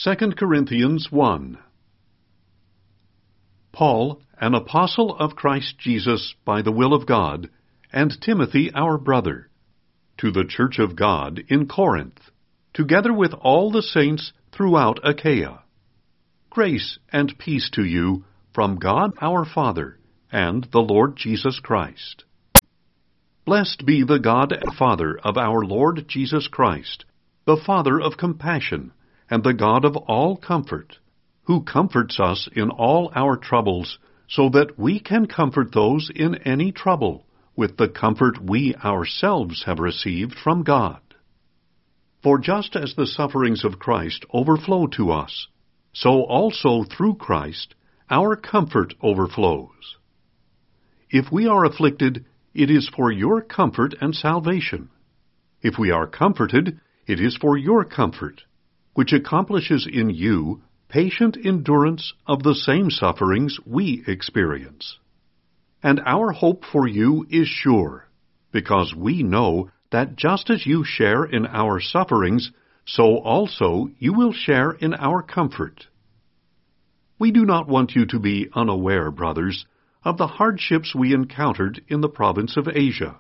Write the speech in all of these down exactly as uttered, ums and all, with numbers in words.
Second Corinthians one. Paul, an apostle of Christ Jesus by the will of God, and Timothy our brother, to the church of God in Corinth, together with all the saints throughout Achaia. Grace and peace to you from God our Father and the Lord Jesus Christ. Blessed be the God and Father of our Lord Jesus Christ, the Father of compassion, and the God of all comfort, who comforts us in all our troubles, so that we can comfort those in any trouble, with the comfort we ourselves have received from God. For just as the sufferings of Christ overflow to us, so also through Christ our comfort overflows. If we are afflicted, it is for your comfort and salvation. If we are comforted, it is for your comfort, which accomplishes in you patient endurance of the same sufferings we experience. And our hope for you is sure, because we know that just as you share in our sufferings, so also you will share in our comfort. We do not want you to be unaware, brothers, of the hardships we encountered in the province of Asia.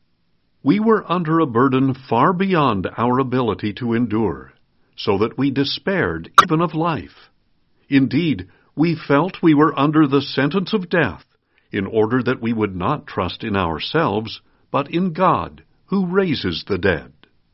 We were under a burden far beyond our ability to endure, so that we despaired even of life. Indeed, we felt we were under the sentence of death, in order that we would not trust in ourselves, but in God, who raises the dead.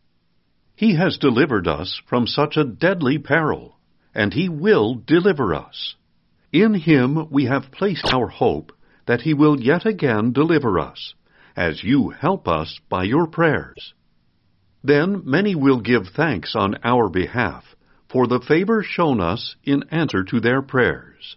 He has delivered us from such a deadly peril, and He will deliver us. In Him we have placed our hope that He will yet again deliver us, as you help us by your prayers. Then many will give thanks on our behalf for the favor shown us in answer to their prayers.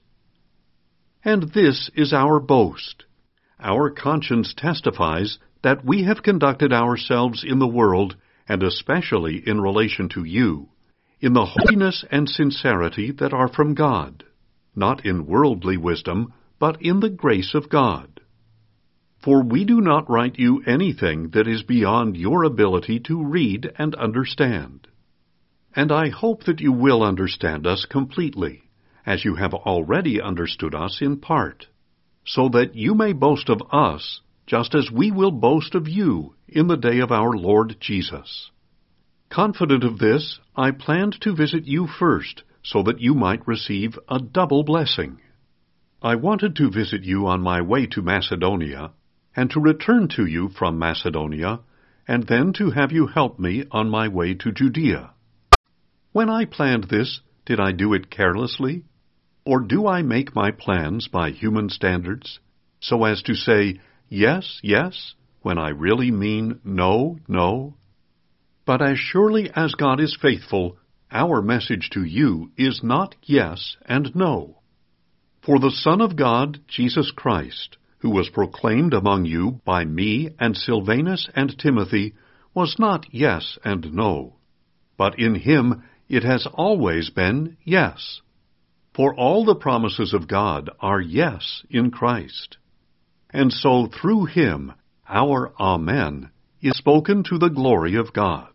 And this is our boast. Our conscience testifies that we have conducted ourselves in the world, and especially in relation to you, in the holiness and sincerity that are from God, not in worldly wisdom, but in the grace of God. For we do not write you anything that is beyond your ability to read and understand. And I hope that you will understand us completely, as you have already understood us in part, so that you may boast of us, just as we will boast of you in the day of our Lord Jesus. Confident of this, I planned to visit you first, so that you might receive a double blessing. I wanted to visit you on my way to Macedonia, and to return to you from Macedonia, and then to have you help me on my way to Judea. When I planned this, did I do it carelessly? Or do I make my plans by human standards, so as to say, yes, yes, when I really mean no, no? But as surely as God is faithful, our message to you is not yes and no. For the Son of God, Jesus Christ, who was proclaimed among you by me and Silvanus and Timothy, was not yes and no, but in Him it has always been yes. For all the promises of God are yes in Christ. And so through Him, our Amen is spoken to the glory of God.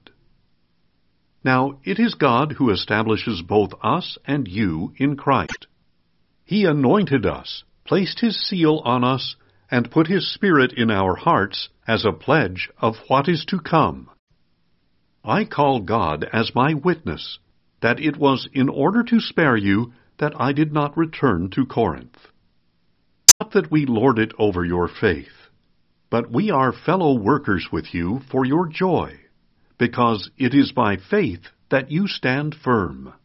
Now it is God who establishes both us and you in Christ. He anointed us, placed His seal on us, and put His Spirit in our hearts as a pledge of what is to come. I call God as my witness, that it was in order to spare you that I did not return to Corinth. Not that we lord it over your faith, but we are fellow workers with you for your joy, because it is by faith that you stand firm.